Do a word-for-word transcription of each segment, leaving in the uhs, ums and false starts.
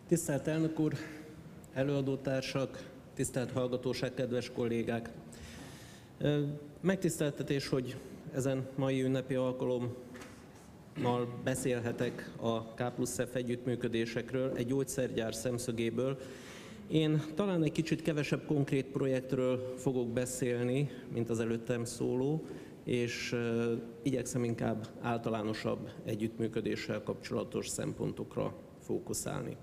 Tisztelt elnök úr, előadótársak, tisztelt hallgatóság, kedves kollégák! Megtiszteltetés, hogy ezen mai ünnepi alkalommal beszélhetek a K plusz F együttműködésekről egy gyógyszergyár szemszögéből. Én talán egy kicsit kevesebb konkrét projektről fogok beszélni, mint az előttem szóló, és igyekszem inkább általánosabb együttműködéssel kapcsolatos szempontokra fókuszálni.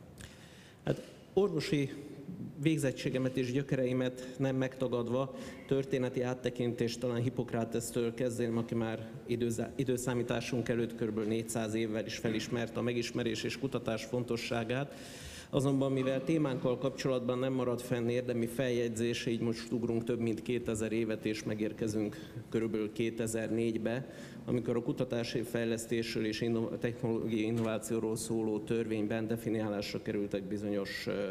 Hát orvosi végzettségemet és gyökereimet nem megtagadva, történeti áttekintést talán Hippokratesztől kezdeném, aki már időszámításunk előtt kb. négyszáz évvel is felismerte a megismerés és kutatás fontosságát. Azonban mivel témánkkal kapcsolatban nem marad fenn érdemi feljegyzés, így most ugrunk több mint kétezer évet, és megérkezünk körülbelül kétezer-négybe, amikor a kutatási fejlesztésről és inno- technológiai innovációról szóló törvényben definiálásra kerültek bizonyos uh,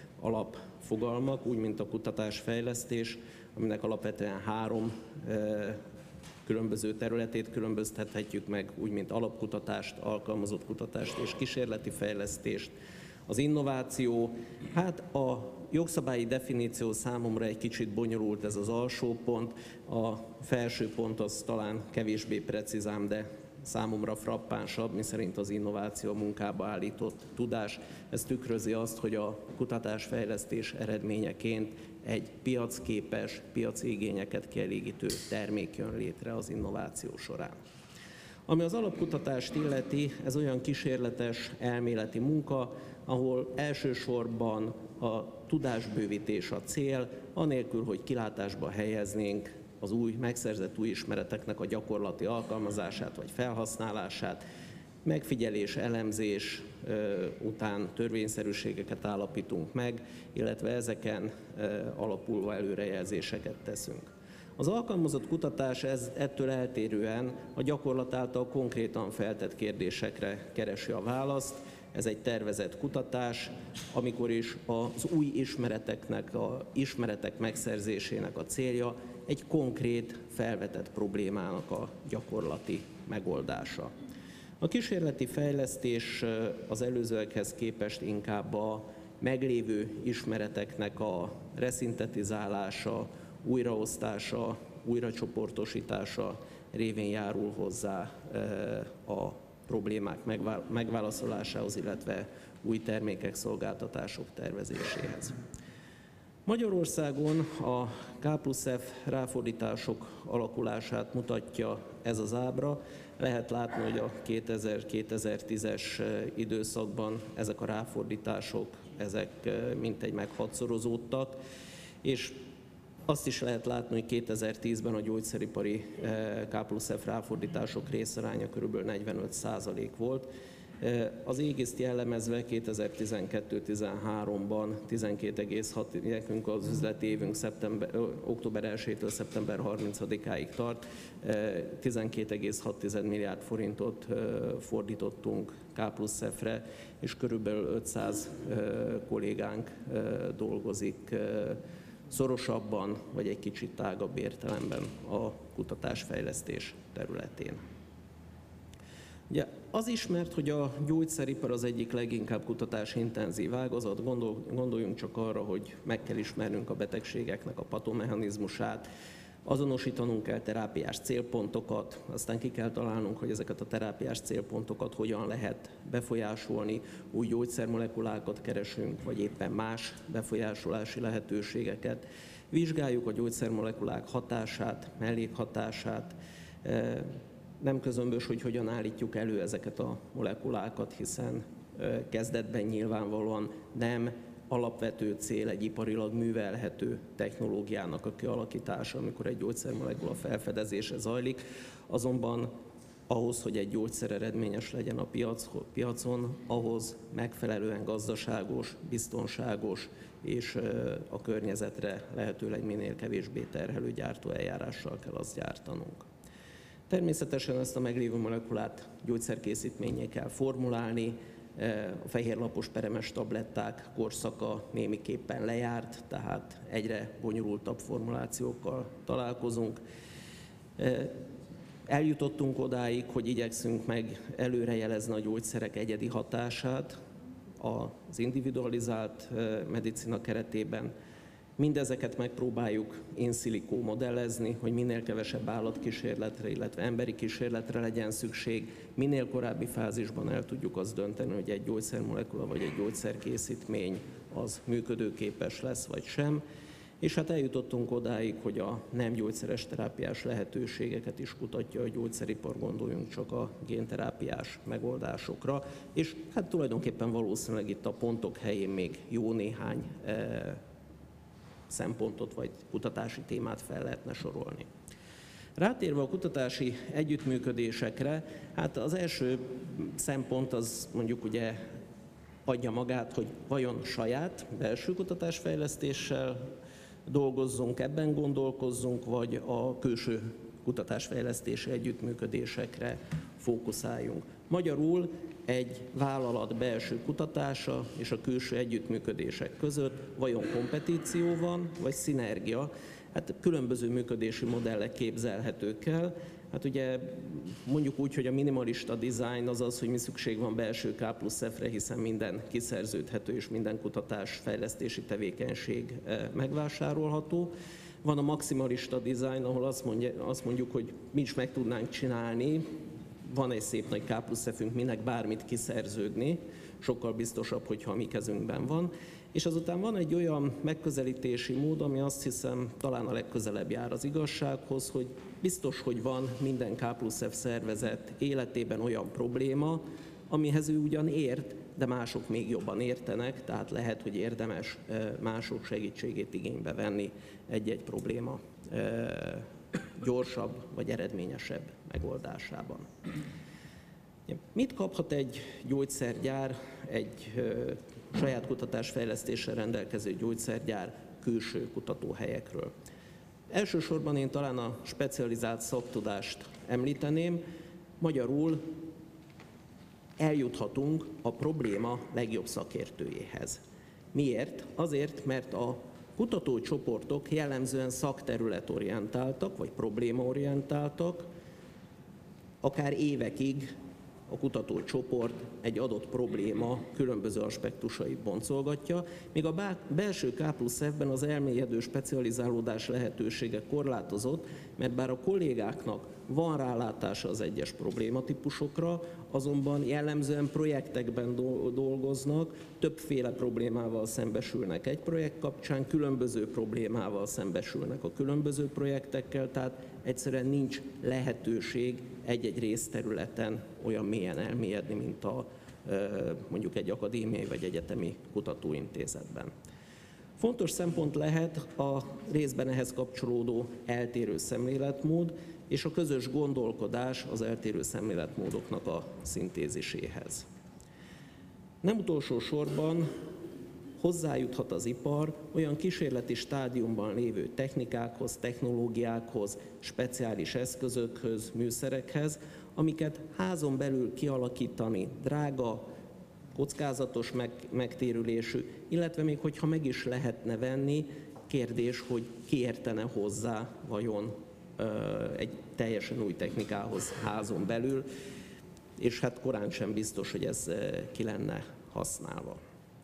alapfogalmak, úgy mint a kutatásfejlesztés, aminek alapvetően három uh, különböző területét különböztethetjük meg, úgy mint alapkutatást, alkalmazott kutatást és kísérleti fejlesztést. Az innováció, hát a jogszabályi definíció számomra egy kicsit bonyolult, ez az alsó pont, a felső pont az talán kevésbé precízám, de számomra frappánsabb, miszerint az innováció munkába állított tudás. Ez tükrözi azt, hogy a kutatásfejlesztés eredményeként egy piacképes, piaci igényeket kielégítő termék jön létre az innováció során. Ami az alapkutatást illeti, ez olyan kísérletes elméleti munka, ahol elsősorban a tudásbővítés a cél, anélkül, hogy kilátásba helyeznénk az új, megszerzett új ismereteknek a gyakorlati alkalmazását vagy felhasználását, megfigyelés, elemzés után törvényszerűségeket állapítunk meg, illetve ezeken alapuló előrejelzéseket teszünk. Az alkalmazott kutatás ez, ettől eltérően a gyakorlat által konkrétan feltett kérdésekre keresi a választ. Ez egy tervezett kutatás, amikor is az új ismereteknek, a ismeretek megszerzésének a célja egy konkrét felvetett problémának a gyakorlati megoldása. A kísérleti fejlesztés az előzőekhez képest inkább a meglévő ismereteknek a reszintetizálása, újraosztása, újracsoportosítása révén járul hozzá a problémák megválaszolásához, illetve új termékek, szolgáltatások tervezéséhez. Magyarországon a K plusz F ráfordítások alakulását mutatja ez az ábra. Lehet látni, hogy a kétezer-kétezer-tízes időszakban ezek a ráfordítások ezek mintegy meghatszorozódtak, és azt is lehet látni, hogy kétezer-tízben a gyógyszeripari K plusz F ráfordítások részaránya kb. negyvenöt százalék volt. Az égészt jellemezve kétezer-tizenkettő-tizenháromban tizenkét egész hat, nekünk az üzleti évünk szeptember, október elsejétől szeptember harmincadikáig tart, tizenkét egész hat milliárd forintot fordítottunk K plusz F-re, és körülbelül ötszáz kollégánk dolgozik szorosabban, vagy egy kicsit tágabb értelemben a kutatásfejlesztés területén. Ugye az ismert, hogy a gyógyszeripar az egyik leginkább kutatásintenzív ágazat, Gondol, gondoljunk csak arra, hogy meg kell ismernünk a betegségeknek a patomechanizmusát, azonosítanunk kell terápiás célpontokat, aztán ki kell találnunk, hogy ezeket a terápiás célpontokat hogyan lehet befolyásolni, új gyógyszermolekulákat keresünk, vagy éppen más befolyásolási lehetőségeket. Vizsgáljuk a gyógyszermolekulák hatását, mellékhatását, nem közömbös, hogy hogyan állítjuk elő ezeket a molekulákat, hiszen kezdetben nyilvánvalóan nem alapvető cél egy iparilag művelhető technológiának a kialakítása, amikor egy gyógyszermolekula felfedezése zajlik, azonban ahhoz, hogy egy gyógyszer eredményes legyen a piac, piacon, ahhoz megfelelően gazdaságos, biztonságos és a környezetre lehetőleg minél kevésbé terhelő gyártóeljárással kell azt gyártanunk. Természetesen ezt a meglévő molekulát gyógyszerkészítménnyé kell formulálni, a fehérlapos peremes tabletták korszaka némiképpen lejárt, tehát egyre bonyolultabb formulációkkal találkozunk. Eljutottunk odáig, hogy igyekszünk meg előrejelezni a gyógyszerek egyedi hatását, az individualizált medicina keretében. Mindezeket megpróbáljuk in silico modellezni, hogy minél kevesebb állatkísérletre, illetve emberi kísérletre legyen szükség, minél korábbi fázisban el tudjuk azt dönteni, hogy egy gyógyszermolekula vagy egy gyógyszerkészítmény az működőképes lesz vagy sem. És hát eljutottunk odáig, hogy a nem gyógyszeres terápiás lehetőségeket is kutatja a gyógyszeripar, gondoljunk csak a génterápiás megoldásokra, és hát tulajdonképpen valószínűleg itt a pontok helyén még jó néhány eh, szempontot vagy kutatási témát fel lehetne sorolni. Rátérve a kutatási együttműködésekre, hát az első szempont az mondjuk ugye adja magát, hogy vajon saját belső kutatásfejlesztéssel dolgozzunk, ebben gondolkozzunk, vagy a külső kutatásfejlesztési együttműködésekre fókuszáljunk. Magyarul egy vállalat belső kutatása és a külső együttműködések között vajon kompetíció van, vagy szinergia? Hát különböző működési modellek képzelhetők el. Hát ugye mondjuk úgy, hogy a minimalista design az az, hogy mi szükség van belső K plusz F-re, hiszen minden kiszerződhető és minden kutatás fejlesztési tevékenység megvásárolható. Van a maximalista design, ahol azt, mondja, azt mondjuk, hogy mi is meg tudnánk csinálni, van egy szép nagy K plusz F-ünk, minek bármit kiszerződni, sokkal biztosabb, hogyha a mi kezünkben van. És azután van egy olyan megközelítési mód, ami azt hiszem talán a legközelebb jár az igazsághoz, hogy biztos, hogy van minden K plusz F szervezet életében olyan probléma, amihez ő ugyan ért, de mások még jobban értenek, tehát lehet, hogy érdemes mások segítségét igénybe venni egy-egy probléma gyorsabb vagy eredményesebb megoldásában. Mit kaphat egy gyógyszergyár, egy saját kutatásfejlesztéssel rendelkező gyógyszergyár külső kutatóhelyekről? Elsősorban én talán a specializált szaktudást említeném, magyarul eljuthatunk a probléma legjobb szakértőjéhez. Miért? Azért, mert a kutatócsoportok jellemzően szakterületorientáltak, vagy problémaorientáltak, akár évekig a kutatócsoport egy adott probléma különböző aspektusait boncolgatja, míg a belső K plusz F-ben az elmélyedő specializálódás lehetősége korlátozott, mert bár a kollégáknak van rálátása az egyes problématípusokra, azonban jellemzően projektekben dolgoznak, többféle problémával szembesülnek egy projekt kapcsán, különböző problémával szembesülnek a különböző projektekkel, tehát egyszerűen nincs lehetőség egy-egy részterületen olyan mélyen elmélyedni, mint a, mondjuk egy akadémiai vagy egyetemi kutatóintézetben. Fontos szempont lehet a részben ehhez kapcsolódó eltérő szemléletmód és a közös gondolkodás az eltérő szemléletmódoknak a szintéziséhez. Nem utolsó sorban hozzájuthat az ipar olyan kísérleti stádiumban lévő technikákhoz, technológiákhoz, speciális eszközökhöz, műszerekhez, amiket házon belül kialakítani drága, kockázatos megtérülésű, illetve még hogyha meg is lehetne venni, kérdés, hogy ki értene hozzá vajon egy teljesen új technikához házon belül, és hát korán sem biztos, hogy ez ki lenne használva.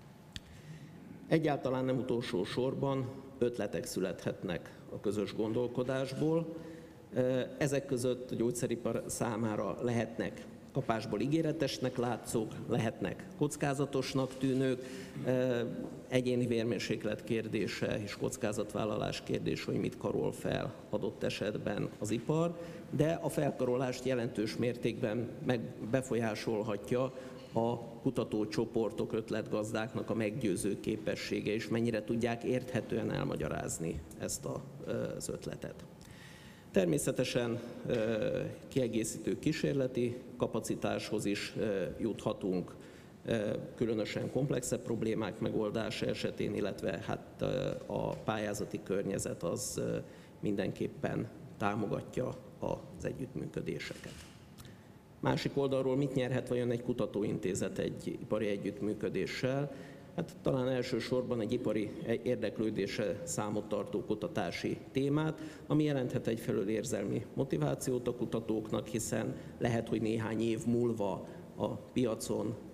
Egyáltalán nem utolsó sorban ötletek születhetnek a közös gondolkodásból. Ezek között a gyógyszeripar számára lehetnek kapásból ígéretesnek látszók, lehetnek kockázatosnak tűnők, egyéni vérmérséklet kérdése és kockázatvállalás kérdése, hogy mit karol fel adott esetben az ipar, de a felkarolást jelentős mértékben meg befolyásolhatja a kutatócsoportok, ötletgazdáknak a meggyőző képessége, és mennyire tudják érthetően elmagyarázni ezt az ötletet. Természetesen kiegészítő kísérleti kapacitáshoz is juthatunk, különösen komplexebb problémák megoldása esetén, illetve hát a pályázati környezet az mindenképpen támogatja az együttműködéseket. Másik oldalról mit nyerhet vajon egy kutatóintézet egy ipari együttműködéssel? Hát talán elsősorban egy ipari érdeklődésre számot tartó kutatási témát, ami jelenthet egyfelől érzelmi motivációt a kutatóknak, hiszen lehet, hogy néhány év múlva a piacon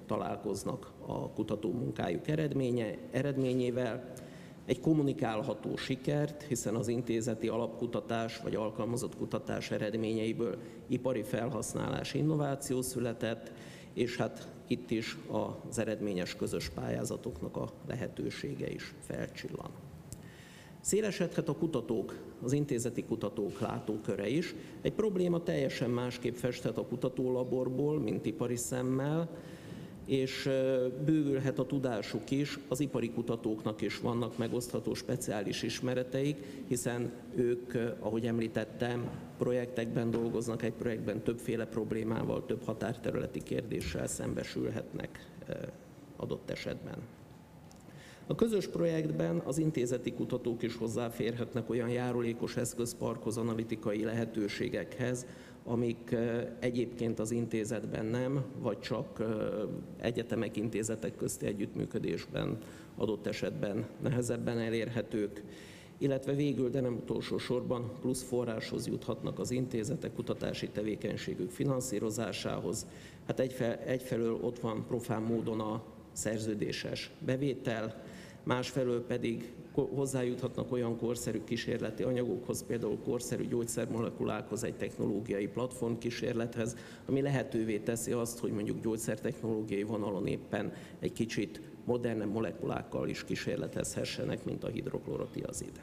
találkoznak a kutató munkájuk eredménye, eredményével, egy kommunikálható sikert, hiszen az intézeti alapkutatás vagy alkalmazott kutatás eredményeiből ipari felhasználás, innováció született, és hát itt is az eredményes közös pályázatoknak a lehetősége is felcsillan. Szélesedhet a kutatók, az intézeti kutatók látóköre is. Egy probléma teljesen másképp festhet a kutatólaborból, mint ipari szemmel, és bővülhet a tudásuk is, az ipari kutatóknak is vannak megosztható speciális ismereteik, hiszen ők, ahogy említettem, projektekben dolgoznak, egy projektben többféle problémával, több határterületi kérdéssel szembesülhetnek adott esetben. A közös projektben az intézeti kutatók is hozzáférhetnek olyan járulékos eszközparkhoz, analitikai lehetőségekhez, amik egyébként az intézetben nem, vagy csak egyetemek, intézetek közti együttműködésben adott esetben nehezebben elérhetők, illetve végül, de nem utolsó sorban plusz forráshoz juthatnak az intézetek kutatási tevékenységük finanszírozásához. Hát egyfelől ott van profán módon a szerződéses bevétel, másfelől pedig hozzájuthatnak olyan korszerű kísérleti anyagokhoz, például korszerű gyógyszermolekulákhoz, egy technológiai platform kísérlethez, ami lehetővé teszi azt, hogy mondjuk gyógyszertechnológiai vonalon éppen egy kicsit modernebb molekulákkal is kísérletezhessenek, mint a hidroklorotiazid.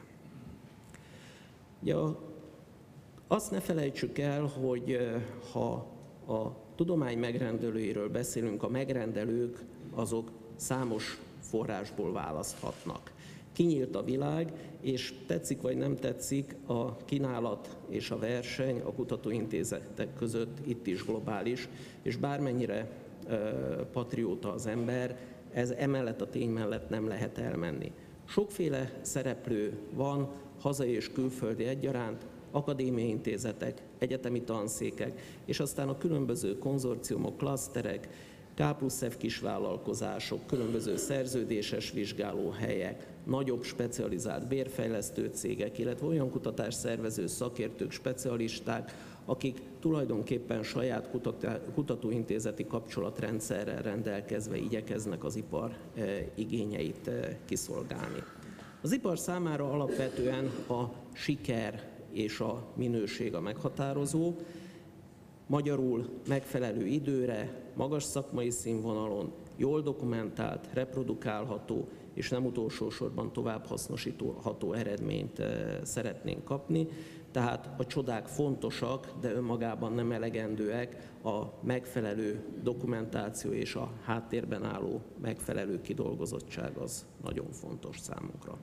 Ja, azt ne felejtsük el, hogy ha a tudomány megrendelőiről beszélünk, a megrendelők azok számos forrásból választhatnak. Kinyílt a világ, és tetszik vagy nem tetszik, a kínálat és a verseny a kutatóintézetek között itt is globális, és bármennyire e, patrióta az ember, ez emellett a tény mellett nem lehet elmenni. Sokféle szereplő van, hazai és külföldi egyaránt, akadémiai intézetek, egyetemi tanszékek, és aztán a különböző konzorciumok, klaszterek, K plusz F kisvállalkozások, különböző szerződéses vizsgálóhelyek, nagyobb specializált bérfejlesztő cégek, illetve olyan kutatásszervező szakértők, specialisták, akik tulajdonképpen saját kutatóintézeti kapcsolatrendszerrel rendelkezve igyekeznek az ipar igényeit kiszolgálni. Az ipar számára alapvetően a siker és a minőség a meghatározó, magyarul megfelelő időre, magas szakmai színvonalon, jól dokumentált, reprodukálható és nem utolsó sorban tovább hasznosítható eredményt szeretnénk kapni. Tehát a csodák fontosak, de önmagában nem elegendőek, a megfelelő dokumentáció és a háttérben álló megfelelő kidolgozottság az nagyon fontos számunkra.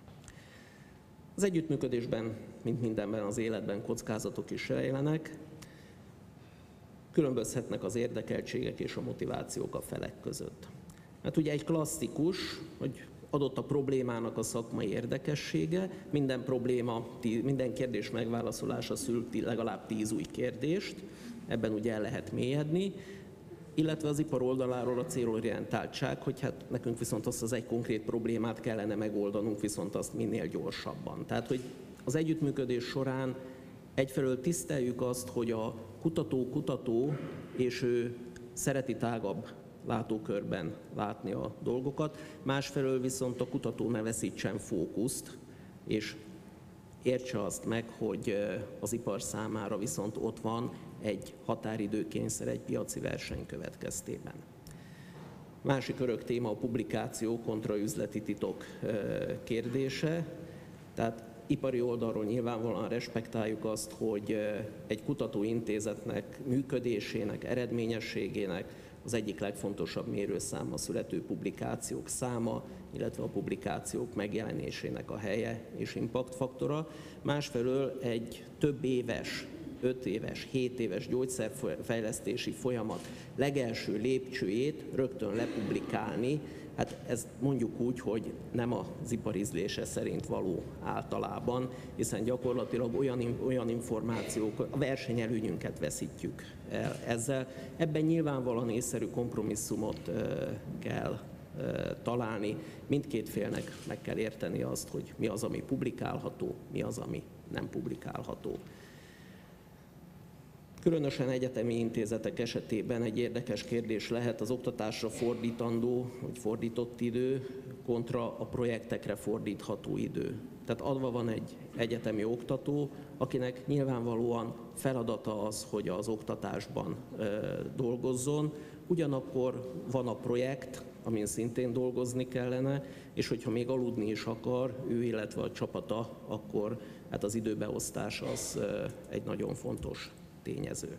Az együttműködésben, mint mindenben az életben, kockázatok is rejlenek. Különbözhetnek az érdekeltségek és a motivációk a felek között. Hát ugye egy klasszikus, hogy adott a problémának a szakmai érdekessége, minden probléma, minden kérdés megválaszolása szül legalább tíz új kérdést, ebben ugye el lehet mélyedni, illetve az ipar oldaláról a célorientáltság, hogy hát nekünk viszont azt az egy konkrét problémát kellene megoldanunk, viszont azt minél gyorsabban. Tehát, hogy az együttműködés során egyfelől tiszteljük azt, hogy a kutató kutató, és ő szereti tágabb látókörben látni a dolgokat, másfelől viszont a kutató ne veszítsen fókuszt, és értse azt meg, hogy az ipar számára viszont ott van egy határidőkényszer, egy piaci verseny következtében. Másik örök téma a publikáció kontra üzleti titok kérdése, tehát ipari oldalról nyilvánvalóan respektáljuk azt, hogy egy kutatóintézetnek működésének, eredményességének az egyik legfontosabb mérőszáma a születő publikációk száma, illetve a publikációk megjelenésének a helye és impactfaktora. Másfelől egy több éves, öt éves, hét éves gyógyszerfejlesztési folyamat legelső lépcsőjét rögtön lepublikálni, hát ezt mondjuk úgy, hogy nem az ipar ízlése szerint való általában, hiszen gyakorlatilag olyan, olyan információk, a versenyelőnyünket veszítjük el ezzel. Ebben nyilvánvalóan észszerű kompromisszumot kell találni. Mindkét félnek meg kell érteni azt, hogy mi az, ami publikálható, mi az, ami nem publikálható. Különösen egyetemi intézetek esetében egy érdekes kérdés lehet az oktatásra fordítandó, vagy fordított idő kontra a projektekre fordítható idő. Tehát adva van egy egyetemi oktató, akinek nyilvánvalóan feladata az, hogy az oktatásban e, dolgozzon, ugyanakkor van a projekt, amin szintén dolgozni kellene, és hogyha még aludni is akar, ő, illetve a csapata, akkor hát az időbeosztás az e, egy nagyon fontos tényező.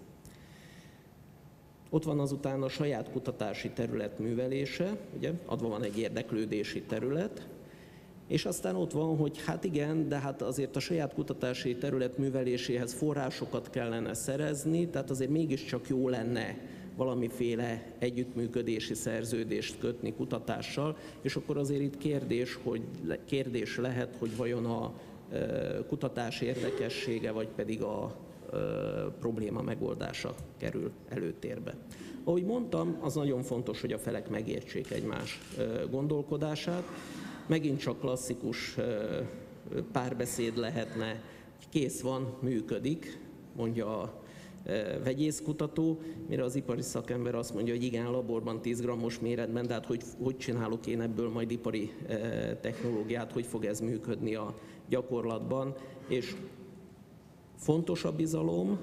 Ott van azután a saját kutatási terület művelése, ugye, adva van egy érdeklődési terület, és aztán ott van, hogy hát igen, de hát azért a saját kutatási terület műveléséhez forrásokat kellene szerezni, tehát azért mégiscsak jó lenne valamiféle együttműködési szerződést kötni kutatással, és akkor azért itt kérdés, hogy, kérdés lehet, hogy vajon a kutatás érdekessége, vagy pedig a probléma megoldása kerül előtérbe. Ahogy mondtam, az nagyon fontos, hogy a felek megértsék egymás gondolkodását. Megint csak klasszikus párbeszéd lehetne, kész van, működik, mondja a vegyészkutató, mire az ipari szakember azt mondja, hogy igen, laborban tíz grammos méretben, de hát hogy, hogy csinálok én ebből majd ipari technológiát, hogy fog ez működni a gyakorlatban, és fontos a bizalom,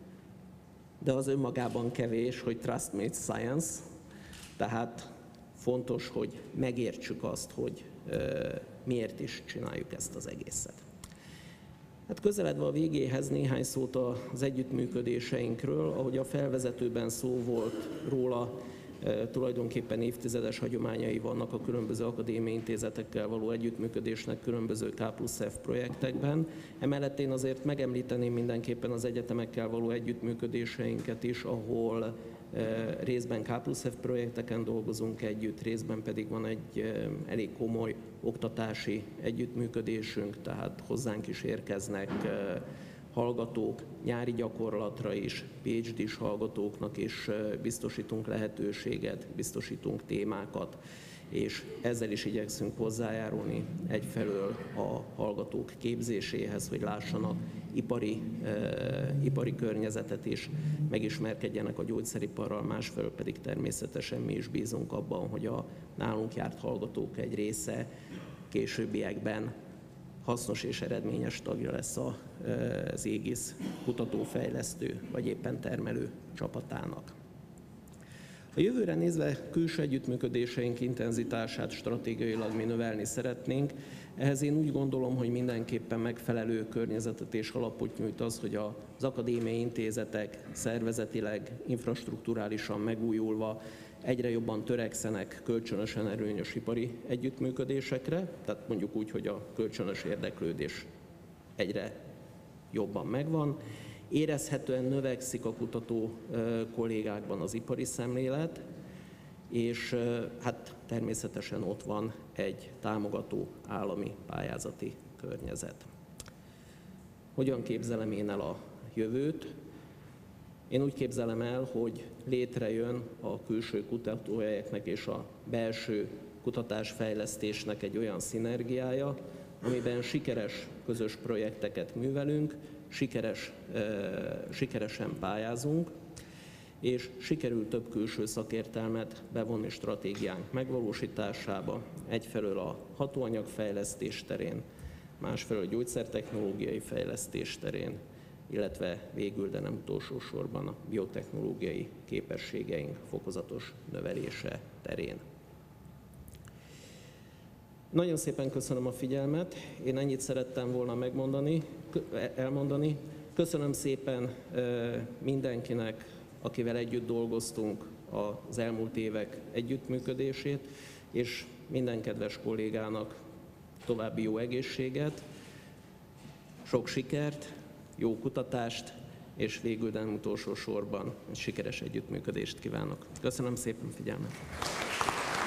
de az önmagában kevés, hogy trust meets science, tehát fontos, hogy megértsük azt, hogy miért is csináljuk ezt az egészet. Hát közeledve a végéhez néhány szót az együttműködéseinkről, ahogy a felvezetőben szó volt róla, tulajdonképpen évtizedes hagyományai vannak a különböző akadémiai intézetekkel való együttműködésnek különböző K plusz F projektekben. Emellett én azért megemlíteném mindenképpen az egyetemekkel való együttműködéseinket is, ahol részben K plusz F projekteken dolgozunk együtt, részben pedig van egy elég komoly oktatási együttműködésünk, tehát hozzánk is érkeznek hallgatók nyári gyakorlatra is, PhD-s hallgatóknak is biztosítunk lehetőséget, biztosítunk témákat, és ezzel is igyekszünk hozzájárulni egyfelől a hallgatók képzéséhez, hogy lássanak ipari, eh, ipari környezetet is, megismerkedjenek a gyógyszeriparral, másfelől pedig természetesen mi is bízunk abban, hogy a nálunk járt hallgatók egy része későbbiekben hasznos és eredményes tagja lesz az ÉGISZ kutatófejlesztő vagy éppen termelő csapatának. A jövőre nézve külső együttműködéseink intenzitását stratégiailag mi növelni szeretnénk. Ehhez én úgy gondolom, hogy mindenképpen megfelelő környezetet és alapot nyújt az, hogy az akadémiai intézetek szervezetileg, infrastrukturálisan megújulva egyre jobban törekszenek kölcsönösen erőnyös ipari együttműködésekre, tehát mondjuk úgy, hogy a kölcsönös érdeklődés egyre jobban megvan. Érezhetően növekszik a kutató kollégákban az ipari szemlélet, és hát természetesen ott van egy támogató állami pályázati környezet. Hogyan képzelem én el a jövőt? Én úgy képzelem el, hogy létrejön a külső kutatóhelyeknek és a belső kutatásfejlesztésnek egy olyan szinergiája, amiben sikeres közös projekteket művelünk, sikeres, sikeresen pályázunk, és sikerül több külső szakértelmet bevonni stratégiánk megvalósításába, egyfelől a hatóanyagfejlesztés terén, másfelől a gyógyszertechnológiai fejlesztés terén, illetve végül, de nem utolsó sorban a biotechnológiai képességeink fokozatos növelése terén. Nagyon szépen köszönöm a figyelmet, én ennyit szerettem volna megmondani, elmondani. Köszönöm szépen mindenkinek, akivel együtt dolgoztunk az elmúlt évek együttműködését, és minden kedves kollégának további jó egészséget, sok sikert, jó kutatást, és végül, de nem utolsó sorban egy sikeres együttműködést kívánok. Köszönöm szépen figyelmet!